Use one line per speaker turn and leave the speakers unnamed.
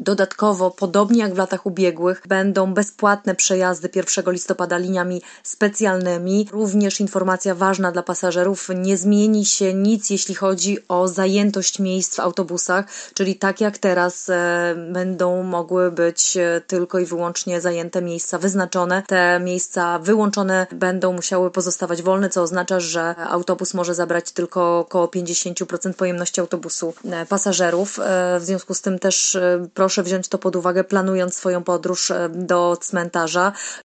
Dodatkowo, podobnie jak w latach ubiegłych, będą bezpłatne przejazdy 1 listopada liniami specjalnymi. Również informacja ważna dla pasażerów, nie zmieni się nic, jeśli chodzi o zajętość miejsc w autobusach, czyli tak jak teraz będą mogły być tylko i wyłącznie zajęte miejsca wyznaczone. Te miejsca wyłączone będą musiały pozostawać wolne, co oznacza, że autobus może zabrać tylko około 50% pojemności autobusu pasażerów. W związku z tym też proszę wziąć to pod uwagę, planując swoją podróż do cmentarza.